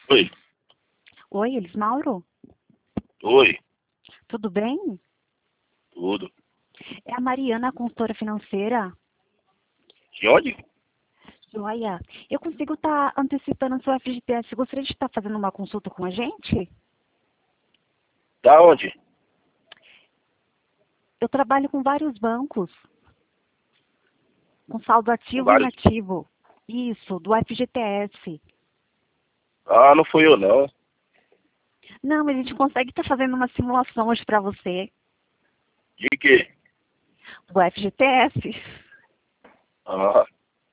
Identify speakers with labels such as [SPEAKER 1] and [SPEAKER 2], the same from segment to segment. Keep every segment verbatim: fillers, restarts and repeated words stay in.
[SPEAKER 1] Oi,
[SPEAKER 2] Oi, Elis Mauro?
[SPEAKER 1] oi,
[SPEAKER 2] Tudo bem?
[SPEAKER 1] tudo.
[SPEAKER 2] É a Mariana, a consultora financeira.
[SPEAKER 1] De onde?
[SPEAKER 2] Joia, eu consigo estar antecipando a sua F G T S. Você gostaria de estar fazendo uma consulta com a gente?
[SPEAKER 1] Da onde?
[SPEAKER 2] Eu trabalho com vários bancos, com saldo
[SPEAKER 1] Com
[SPEAKER 2] ativo e
[SPEAKER 1] vários.
[SPEAKER 2] inativo. Isso, do F G T S.
[SPEAKER 1] Ah, não fui eu não.
[SPEAKER 2] Não, mas a gente consegue estar fazendo uma simulação hoje para você,
[SPEAKER 1] De quê?
[SPEAKER 2] do F G T S.
[SPEAKER 1] Ah,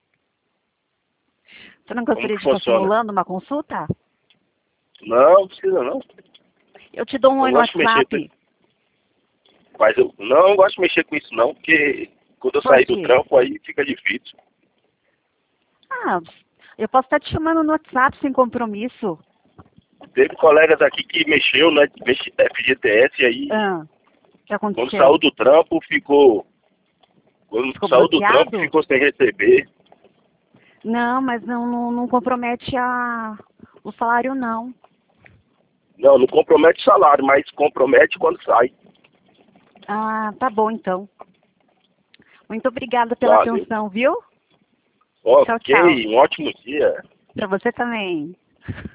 [SPEAKER 2] Você não
[SPEAKER 1] como
[SPEAKER 2] gostaria
[SPEAKER 1] que
[SPEAKER 2] de estar
[SPEAKER 1] funciona?
[SPEAKER 2] simulando uma consulta?
[SPEAKER 1] Não, não precisa não.
[SPEAKER 2] Eu te dou um
[SPEAKER 1] Eu
[SPEAKER 2] oi
[SPEAKER 1] não
[SPEAKER 2] no
[SPEAKER 1] gosto de mexer com
[SPEAKER 2] WhatsApp.
[SPEAKER 1] isso. Mas eu não gosto de mexer com isso não, porque quando eu
[SPEAKER 2] Por
[SPEAKER 1] sair do
[SPEAKER 2] quê?
[SPEAKER 1] trampo aí fica difícil.
[SPEAKER 2] Ah, eu posso estar te chamando no WhatsApp sem compromisso.
[SPEAKER 1] Teve colegas aqui que mexeu, né? mexe- F G T S e aí
[SPEAKER 2] Ah, o que
[SPEAKER 1] quando saiu
[SPEAKER 2] aconteceu?
[SPEAKER 1] do trampo ficou. Quando
[SPEAKER 2] Ficou
[SPEAKER 1] saiu do trampo
[SPEAKER 2] bloqueado?
[SPEAKER 1] ficou sem receber.
[SPEAKER 2] Não, mas não, não, não compromete a, o salário, não.
[SPEAKER 1] Não, não compromete o salário, mas compromete quando sai.
[SPEAKER 2] Ah, tá bom, então. Muito obrigada pela
[SPEAKER 1] Valeu.
[SPEAKER 2] atenção, viu? Tchau,
[SPEAKER 1] Ok,
[SPEAKER 2] tchau.
[SPEAKER 1] um ótimo dia.
[SPEAKER 2] Para você também.